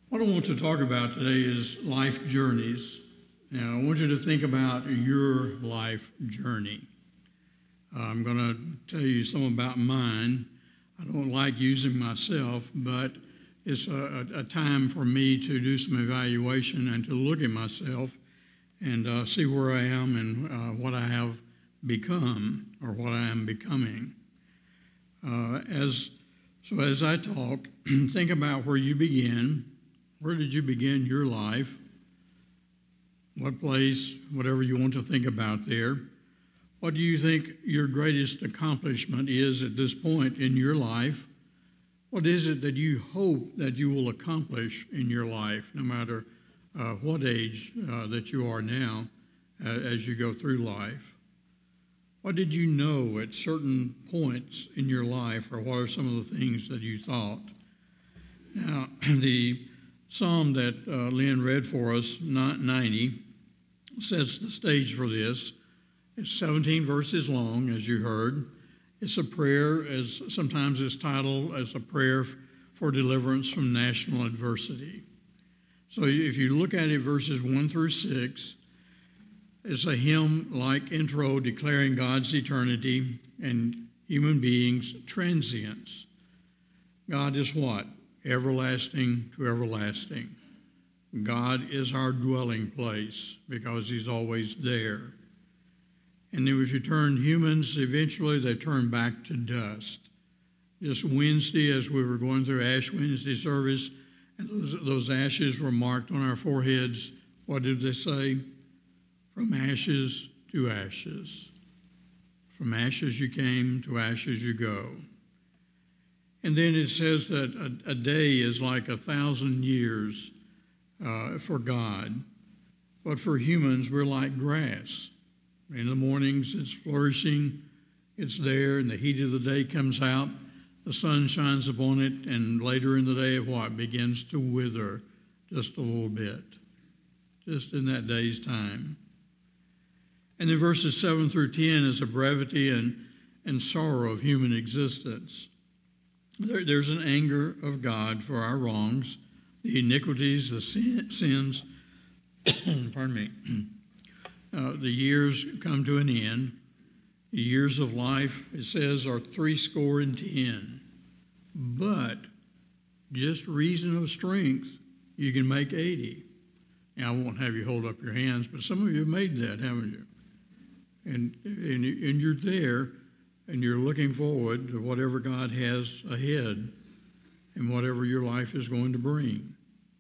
What I want to talk about today is life journeys. Now, I want you to think about your life journey. I'm going to tell you some about mine. I don't like using myself, but it's a time for me to do some evaluation and to look at myself and see where I am and what I have become or what I am becoming. As I talk, think about where you begin. Where did you begin your life? What place, whatever you want to think about there. What do you think your greatest accomplishment is at this point in your life? What is it that you hope that you will accomplish in your life, no matter what age that you are now as you go through life? What did you know at certain points in your life, or what are some of the things that you thought? Now, the psalm that Lynn read for us, 90, sets the stage for this. It's 17 verses long, as you heard. It's a prayer, as sometimes it's titled as a prayer for deliverance from national adversity. So if you look at it, verses 1 through 6, it's a hymn-like intro declaring God's eternity and human beings' transience. God is what? Everlasting to everlasting. God is our dwelling place because he's always there. And then if you turn humans, eventually they turn back to dust. Just Wednesday, as we were going through Ash Wednesday service, and those ashes were marked on our foreheads, what did they say? From ashes to ashes. From ashes you came, to ashes you go. And then it says that a day is like 1,000 years for God. But for humans, we're like grass. In the mornings, it's flourishing. It's there, and the heat of the day comes out. The sun shines upon it, and later in the day, what? Begins to wither just a little bit, just in that day's time. And then verses 7 through 10 is the brevity and sorrow of human existence. There's an anger of God for our wrongs, the iniquities, the sins, pardon me. The years come to an end. The years of life, it says, are 70. But just reason of strength, you can make 80. Now, I won't have you hold up your hands, but some of you have made that, haven't you? And you're there, and you're looking forward to whatever God has ahead and whatever your life is going to bring.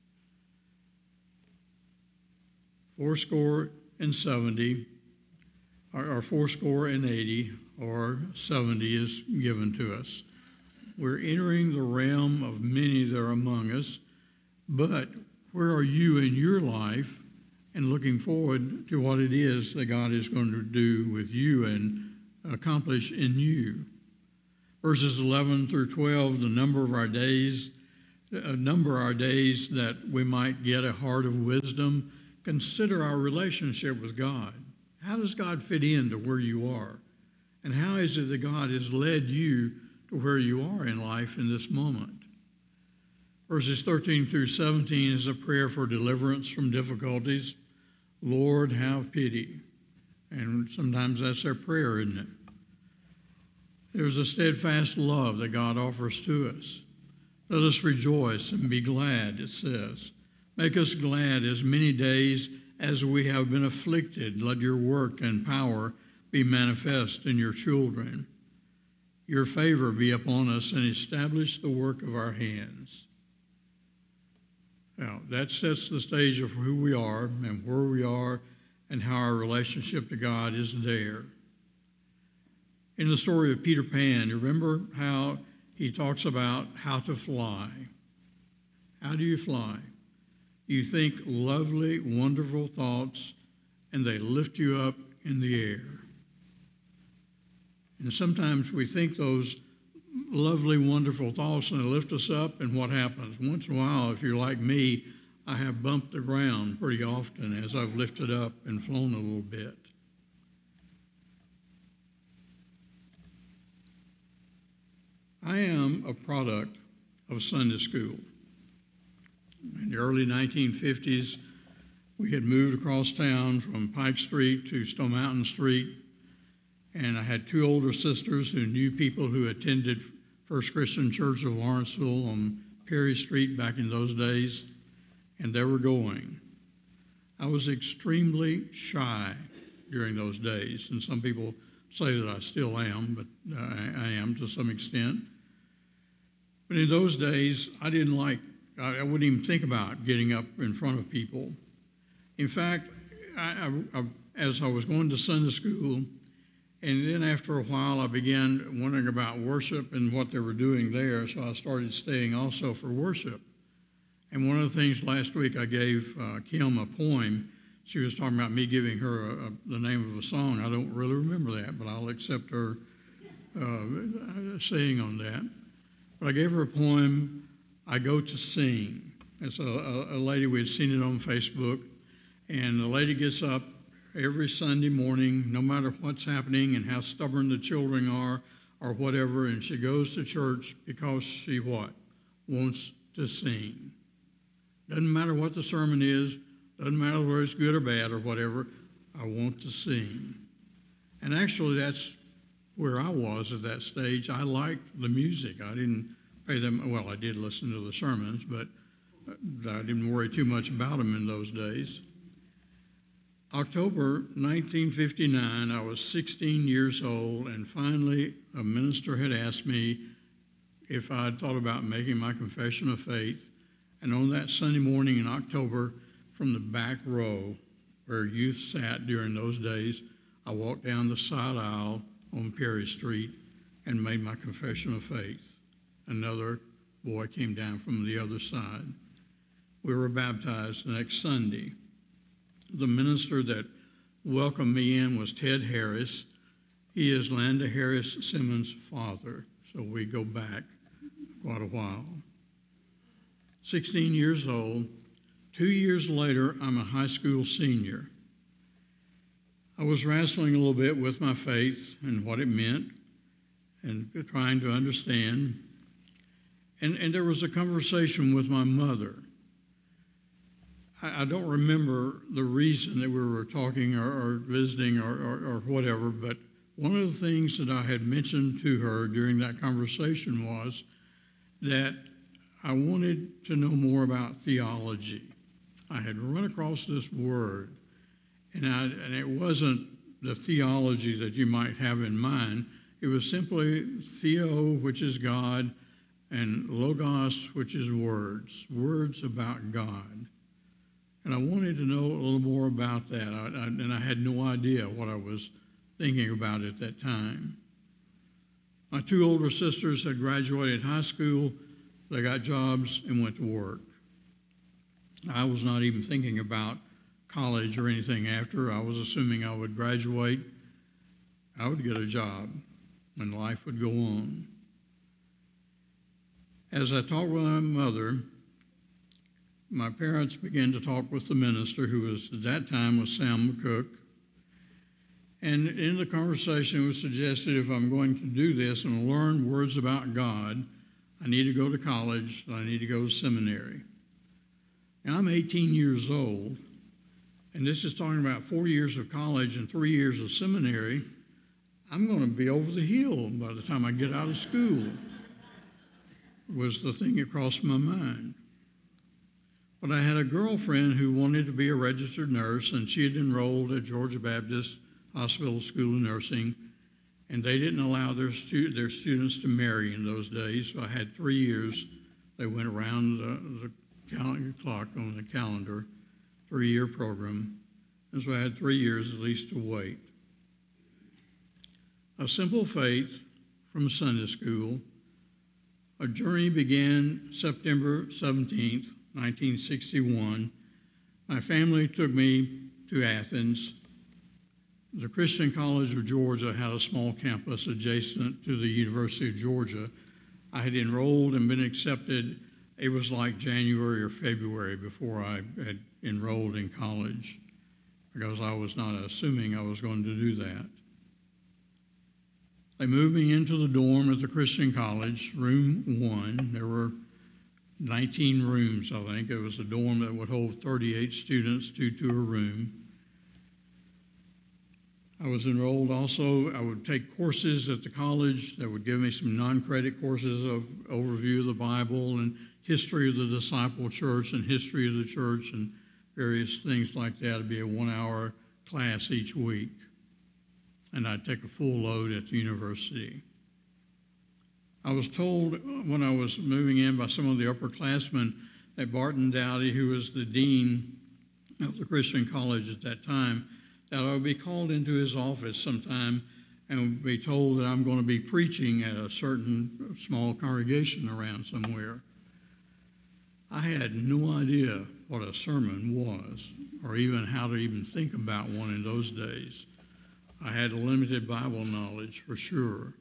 70, or 80, or 70 is given to us. We're entering the realm of many that are among us, but where are you in your life and looking forward to what it is that God is going to do with you and accomplish in you? Verses 11 through 12, number our days that we might get a heart of wisdom. Consider our relationship with God. How does God fit into where you are? And how is it that God has led you to where you are in life in this moment? Verses 13 through 17 is a prayer for deliverance from difficulties. Lord, have pity. And sometimes that's our prayer, isn't it? There's a steadfast love that God offers to us. Let us rejoice and be glad, it says. Make us glad as many days as we have been afflicted. Let your work and power be manifest in your children. Your favor be upon us and establish the work of our hands. Now, that sets the stage of who we are and where we are and how our relationship to God is there. In the story of Peter Pan, you remember how he talks about how to fly. How do you fly? You think lovely, wonderful thoughts, and they lift you up in the air. And sometimes we think those lovely, wonderful thoughts, and they lift us up, and what happens? Once in a while, if you're like me, I have bumped the ground pretty often as I've lifted up and flown a little bit. I am a product of Sunday school. And early 1950s. We had moved across town from Pike Street to Stone Mountain Street, and I had two older sisters who knew people who attended First Christian Church of Lawrenceville on Perry Street back in those days, and they were going. I was extremely shy during those days, and some people say that I still am, but I am to some extent. But in those days, I wouldn't even think about getting up in front of people. In fact, as I was going to Sunday school, and then after a while I began wondering about worship and what they were doing there, so I started staying also for worship. And one of the things last week I gave Kim a poem. She was talking about me giving her the name of a song. I don't really remember that, but I'll accept her saying on that. But I gave her a poem, I Go to Sing. It's a lady, we had seen it on Facebook, and the lady gets up every Sunday morning, no matter what's happening and how stubborn the children are or whatever, and she goes to church because she what? Wants to sing. Doesn't matter what the sermon is, doesn't matter whether it's good or bad or whatever, I want to sing. And actually that's where I was at that stage. I liked the music. I didn't pay them, well, I did listen to the sermons, but I didn't worry too much about them in those days. October 1959, I was 16 years old, and finally a minister had asked me if I'd thought about making my confession of faith. And on that Sunday morning in October, from the back row where youth sat during those days, I walked down the side aisle on Perry Street and made my confession of faith. Another boy came down from the other side. We were baptized the next Sunday. The minister that welcomed me in was Ted Harris. He is Landa Harris Simmons' father, so we go back quite a while. 16 years old. 2 years later, I'm a high school senior. I was wrestling a little bit with my faith and what it meant and trying to understand. And there was a conversation with my mother. I don't remember the reason that we were talking or visiting or whatever, but one of the things that I had mentioned to her during that conversation was that I wanted to know more about theology. I had run across this word, and it wasn't the theology that you might have in mind. It was simply theo, which is God, and logos, which is words about God. And I wanted to know a little more about that, and I had no idea what I was thinking about at that time. My two older sisters had graduated high school. They got jobs and went to work. I was not even thinking about college or anything after. I was assuming I would graduate, I would get a job, and life would go on. As I talked with my mother, my parents began to talk with the minister, who was at that time was Sam McCook. And in the conversation, it was suggested if I'm going to do this and learn words about God, I need to go to college, I need to go to seminary. Now, I'm 18 years old, and this is talking about 4 years of college and 3 years of seminary. I'm going to be over the hill by the time I get out of school, was the thing that crossed my mind. But I had a girlfriend who wanted to be a registered nurse, and she had enrolled at Georgia Baptist Hospital School of Nursing, and they didn't allow their students to marry in those days, so I had 3 years. They went around the clock on the calendar, 3-year program, and so I had 3 years at least to wait. A simple faith from Sunday school. A journey began September 17th, 1961. My family took me to Athens. The Christian College of Georgia had a small campus adjacent to the University of Georgia. I had enrolled and been accepted. It was like January or February before I had enrolled in college, because I was not assuming I was going to do that. They moved me into the dorm at the Christian College, room 1. There were 19 rooms, I think. It was a dorm that would hold 38 students, two to a room. I was enrolled also. I would take courses at the college that would give me some non-credit courses of overview of the Bible and history of the disciple church and history of the church and various things like that. It'd be a 1-hour class each week. And I'd take a full load at the university. I was told when I was moving in by some of the upperclassmen that Barton Dowdy, who was the dean of the Christian college at that time, that I would be called into his office sometime and be told that I'm going to be preaching at a certain small congregation around somewhere. I had no idea what a sermon was or even how to even think about one in those days. I had limited Bible knowledge for sure.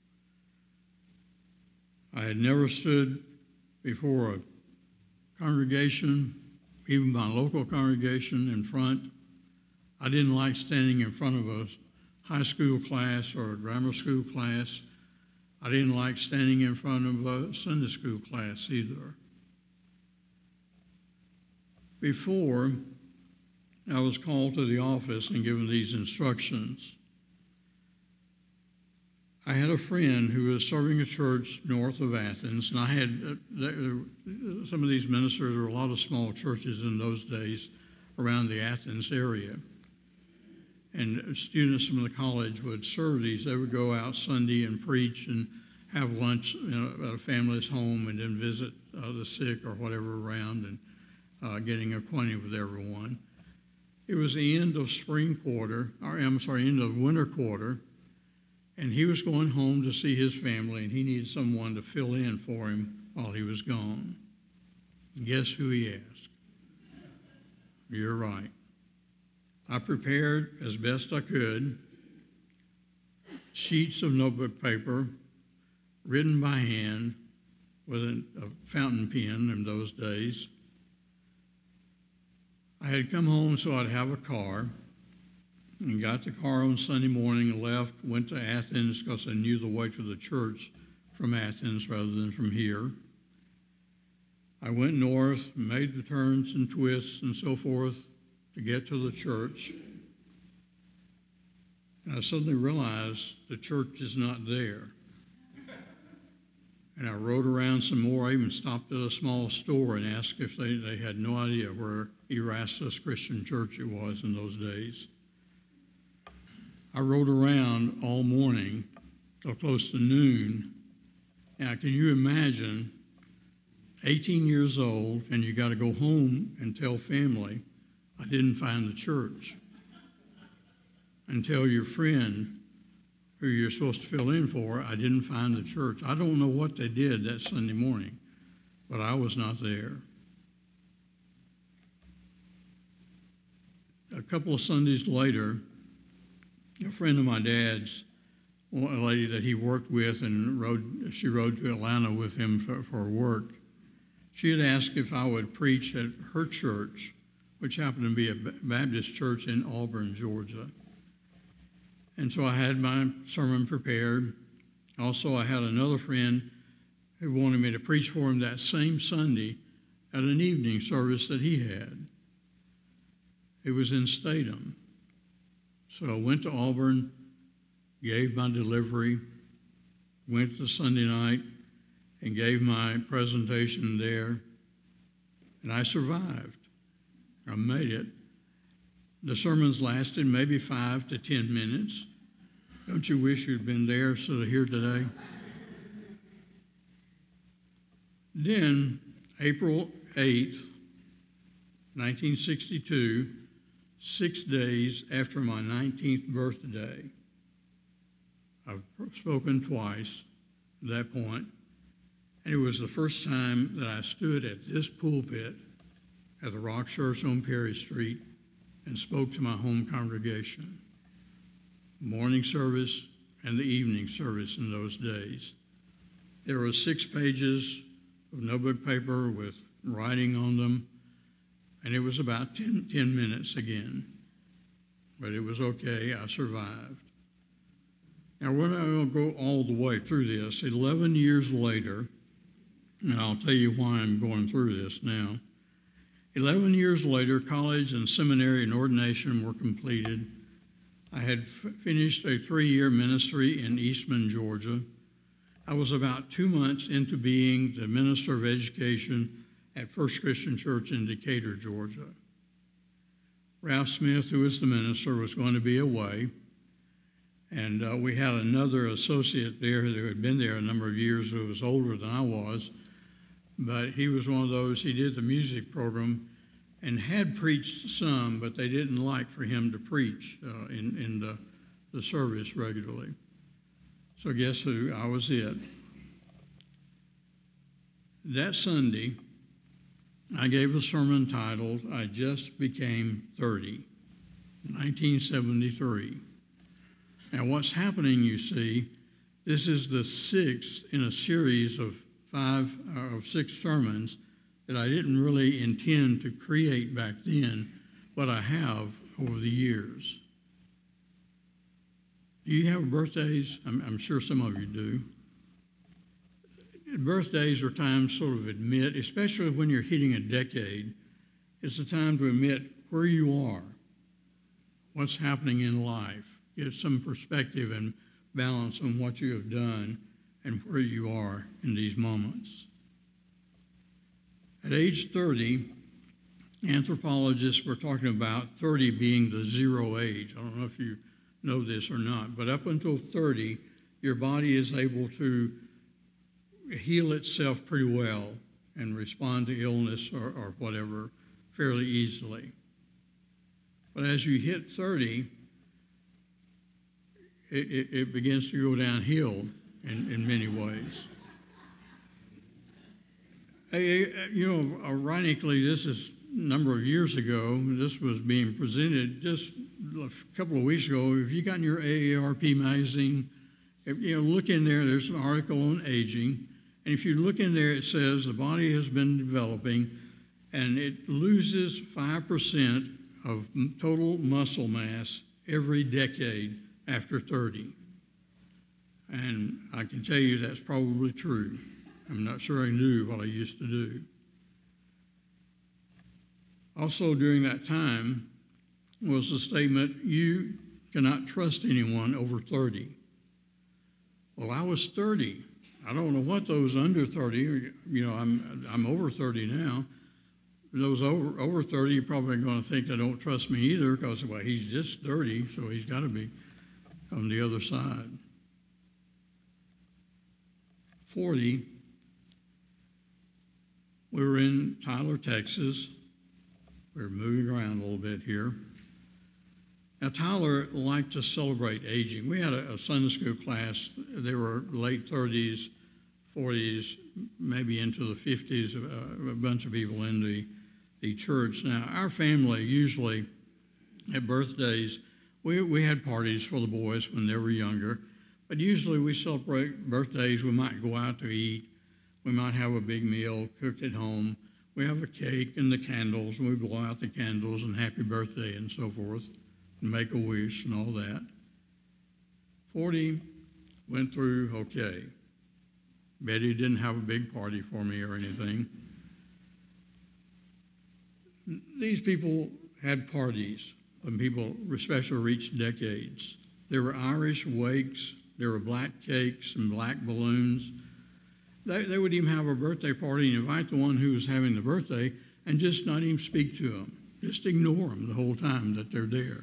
I had never stood before a congregation, even my local congregation, in front. I didn't like standing in front of a high school class or a grammar school class. I didn't like standing in front of a Sunday school class either. Before I was called to the office and given these instructions, I had a friend who was serving a church north of Athens, and I had some of these ministers, there were a lot of small churches in those days around the Athens area. And students from the college would serve these. They would go out Sunday and preach and have lunch at a family's home and then visit the sick or whatever around and getting acquainted with everyone. It was the end of end of winter quarter, and he was going home to see his family, and he needed someone to fill in for him while he was gone. Guess who he asked? You're right. I prepared as best I could sheets of notebook paper written by hand with a fountain pen in those days. I had come home so I'd have a car and got the car on Sunday morning and left, went to Athens because I knew the way to the church from Athens rather than from here. I went north, made the turns and twists and so forth to get to the church. And I suddenly realized the church is not there. And I rode around some more. I even stopped at a small store and asked if they had no idea where Erastus Christian Church it was in those days. I rode around all morning till close to noon. Now, can you imagine 18 years old and you got to go home and tell family, I didn't find the church, and tell your friend who you're supposed to fill in for, I didn't find the church. I don't know what they did that Sunday morning, but I was not there. A couple of Sundays later, a friend of my dad's, a lady that he worked with and she rode to Atlanta with him for work, she had asked if I would preach at her church, which happened to be a Baptist church in Auburn, Georgia. And so I had my sermon prepared. Also, I had another friend who wanted me to preach for him that same Sunday at an evening service that he had. It was in Statham. So I went to Auburn, gave my delivery, went to Sunday night, and gave my presentation there, and I survived. I made it. The sermons lasted maybe 5 to 10 minutes. Don't you wish you'd been there so here today? Then, April 8th, 1962, 6 days after my 19th birthday, I've spoken twice at that point, and it was the first time that I stood at this pulpit at the Rock Church on Perry Street and spoke to my home congregation. Morning service and the evening service in those days. There were 6 pages of notebook paper with writing on them, and it was about 10 minutes again. But it was okay, I survived. Now we're not going to go all the way through this. 11 years later, and I'll tell you why I'm going through this now. 11 years later, college and seminary and ordination were completed. I had finished a 3-year ministry in Eastman, Georgia. I was about 2 months into being the minister of education at First Christian Church in Decatur, Georgia. Ralph Smith, who was the minister, was going to be away, and we had another associate there who had been there a number of years who was older than I was, but he was one of those, he did the music program and had preached some, but they didn't like for him to preach in the service regularly. So guess who? I was it. That Sunday, I gave a sermon titled, I Just Became 30, 1973. Now what's happening, you see, this is the 6th in a series of 6 sermons that I didn't really intend to create back then, but I have over the years. Do you have birthdays? I'm sure some of you do. Birthdays are times sort of admit, especially when you're hitting a decade, it's a time to admit where you are, what's happening in life, get some perspective and balance on what you have done and where you are in these moments. At age 30, anthropologists were talking about 30 being the zero age. I don't know if you know this or not, but up until 30, your body is able to heal itself pretty well and respond to illness or whatever fairly easily. But as you hit 30, it begins to go downhill in many ways. Ironically, this is a number of years ago. This was being presented just a couple of weeks ago. If you got in your AARP magazine, look in there. There's an article on aging. And if you look in there, it says the body has been developing and it loses 5% of total muscle mass every decade after 30. And I can tell you that's probably true. I'm not sure I knew what I used to do. Also during that time was the statement, you cannot trust anyone over 30. Well, I was 30. I don't know what those under 30, I'm over 30 now. Those over 30 are probably going to think they don't trust me either because, well, he's just 30, so he's got to be on the other side. 40, we were in Tyler, Texas. We were moving around a little bit here. Now, Tyler liked to celebrate aging. We had a Sunday school class. They were late 30s, 40s, maybe into the 50s, a bunch of people in the church. Now, our family usually at birthdays, we had parties for the boys when they were younger, but usually we celebrate birthdays. We might go out to eat. We might have a big meal cooked at home. We have a cake and the candles, and we blow out the candles and happy birthday and so forth, and make a wish and all that. 40 went through okay. Betty didn't have a big party for me or anything. These people had parties when people especially reached decades. There were Irish wakes, there were black cakes and black balloons. They would even have a birthday party and invite the one who was having the birthday and just not even speak to them. Just ignore them the whole time that they're there.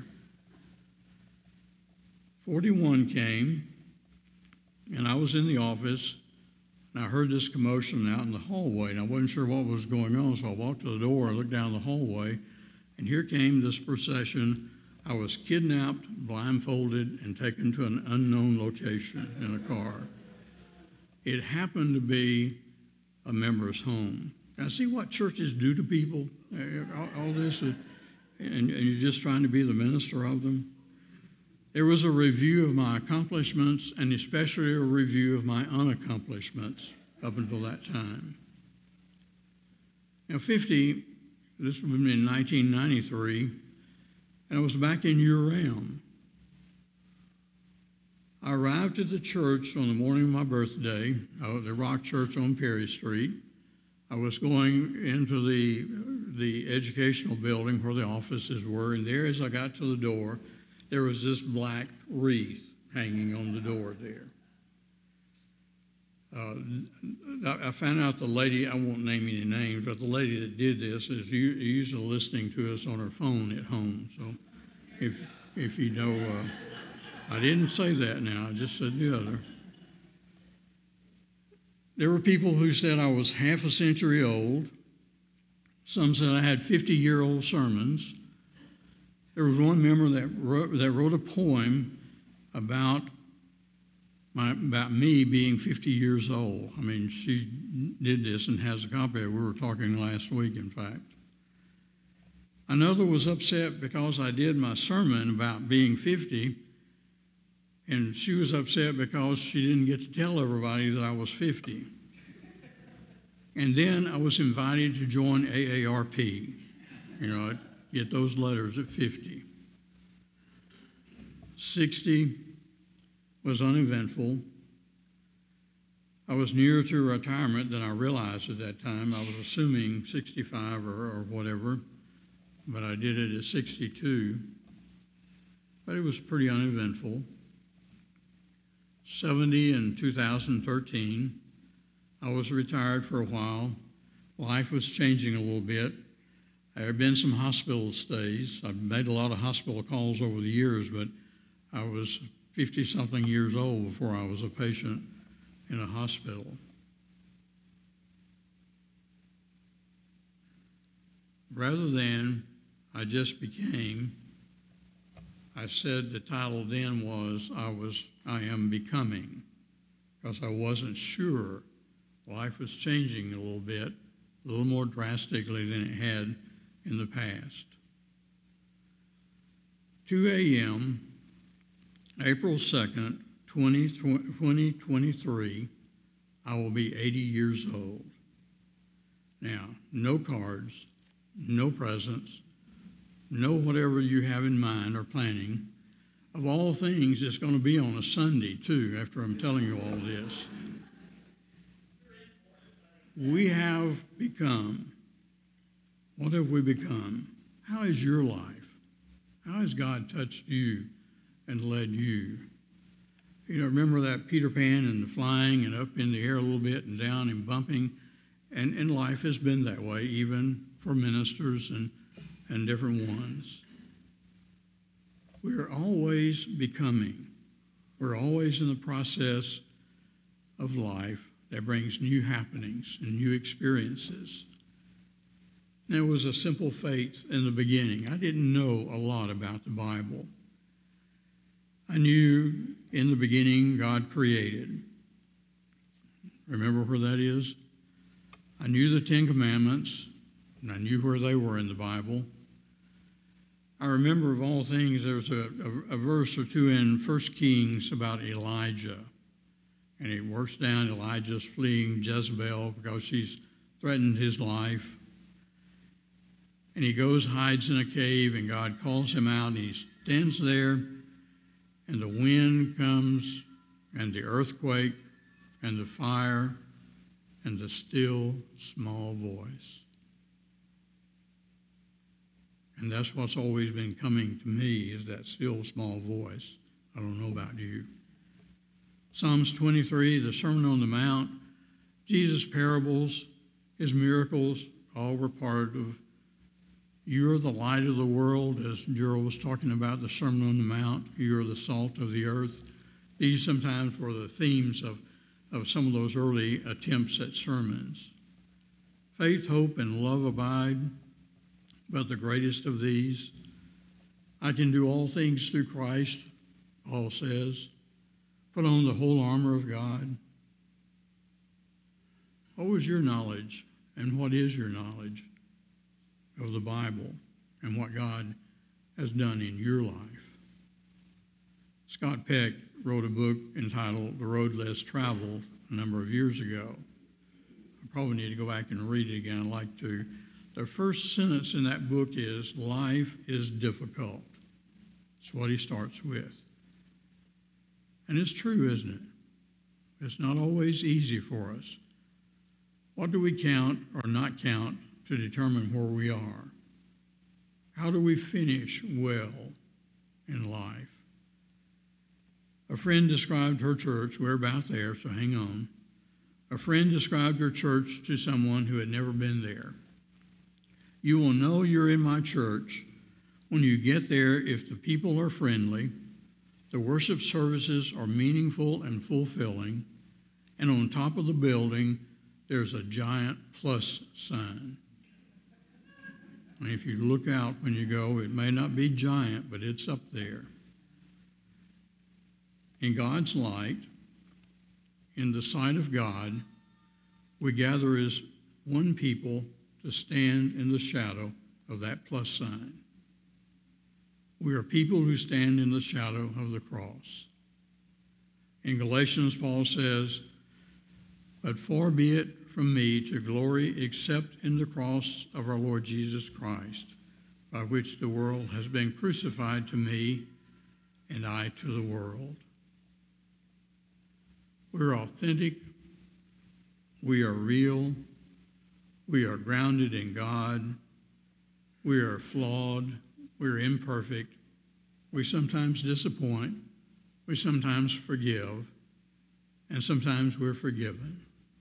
41 came, and I was in the office, and I heard this commotion out in the hallway, and I wasn't sure what was going on, so I walked to the door and looked down the hallway, and here came this procession. I was kidnapped, blindfolded, and taken to an unknown location in a car. It happened to be a member's home. Now, see what churches do to people? All this, and you're just trying to be the minister of them? There was a review of my accomplishments and especially a review of my unaccomplishments up until that time. Now, 50, this would have been in 1993, and I was back in URAM. I arrived at the church on the morning of my birthday, the Rock Church on Perry Street. I was going into the educational building where the offices were, and there as I got to the door, there was this black wreath hanging on the door there. I found out the lady, I won't name any names, but the lady that did this is usually listening to us on her phone at home. So if you know, I didn't say that now, I just said the other. There were people who said I was half a century old. Some said I had 50-year-old sermons. There was one member that wrote a poem about me being 50 years old. I mean, she did this and has a copy of it. We were talking last week, in fact. Another was upset because I did my sermon about being 50, and she was upset because she didn't get to tell everybody that I was 50. And then I was invited to join AARP. You know, I'd get those letters at 50. 60 was uneventful. I was nearer to retirement than I realized at that time. I was assuming 65 or whatever, but I did it at 62. But it was pretty uneventful. 70 in 2013. I was retired for a while. Life was changing a little bit. There had been some hospital stays. I've made a lot of hospital calls over the years, but I was 50-something years old before I was a patient in a hospital. Rather than I just became, I said the title then was I am becoming, because I wasn't sure. Life was changing a little bit, a little more drastically than it had in the past. 2 a.m., April 2nd, 2023, I will be 80 years old. Now, no cards, no presents, no whatever you have in mind or planning. Of all things, it's going to be on a Sunday, too, after I'm telling you all this. We have become. What have we become? How is your life? How has God touched you and led you? You know, remember that Peter Pan and the flying and up in the air a little bit and down and bumping? And life has been that way, even for ministers and different ones. We're always becoming. We're always in the process of life that brings new happenings and new experiences. There was a simple faith in the beginning. I didn't know a lot about the Bible. I knew in the beginning God created. Remember where that is? I knew the Ten Commandments, and I knew where they were in the Bible. I remember, of all things, there's a verse or two in 1 Kings about Elijah. And it works down, Elijah's fleeing Jezebel because she's threatened his life. And he goes, hides in a cave, and God calls him out, and he stands there, and the wind comes, and the earthquake, and the fire, and the still small voice. And that's what's always been coming to me, is that still small voice. I don't know about you. Psalms 23, the Sermon on the Mount, Jesus' parables, his miracles, all were part of you're the light of the world, as Gerald was talking about the Sermon on the Mount. You're the salt of the earth. These sometimes were the themes of some of those early attempts at sermons. Faith, hope, and love abide, but the greatest of these, I can do all things through Christ, Paul says. Put on the whole armor of God. What was your knowledge, and what is your knowledge of the Bible and what God has done in your life? Scott Peck wrote a book entitled The Road Less Traveled a number of years ago. I probably need to go back and read it again. I'd like to. The first sentence in that book is, life is difficult. That's what he starts with. And it's true, isn't it? It's not always easy for us. What do we count or not count to determine where we are? How do we finish well in life? A friend described her church, we're about there, so hang on. A friend described her church to someone who had never been there. You will know you're in my church when you get there if the people are friendly, the worship services are meaningful and fulfilling, and on top of the building, there's a giant plus sign. And if you look out when you go, it may not be giant, but it's up there. In God's light, in the sight of God, we gather as one people to stand in the shadow of that plus sign. We are people who stand in the shadow of the cross. In Galatians, Paul says, "But far be it from me to glory except in the cross of our Lord Jesus Christ, by which the world has been crucified to me and I to the world." We're authentic, we are real, we are grounded in God, we are flawed, we're imperfect, we sometimes disappoint, we sometimes forgive, and sometimes we're forgiven.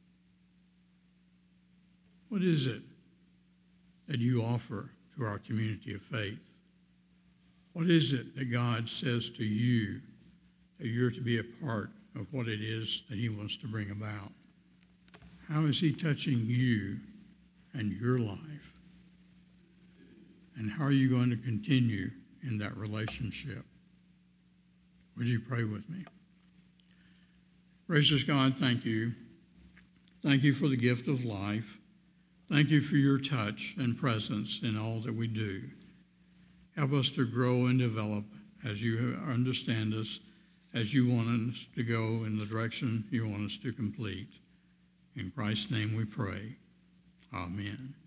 What is it that you offer to our community of faith? What is it that God says to you that you're to be a part of what it is that he wants to bring about? How is he touching you and your life? And how are you going to continue in that relationship? Would you pray with me? Gracious God, thank you. Thank you for the gift of life. Thank you for your touch and presence in all that we do. Help us to grow and develop as you understand us, as you want us to go in the direction you want us to complete. In Christ's name we pray. Amen.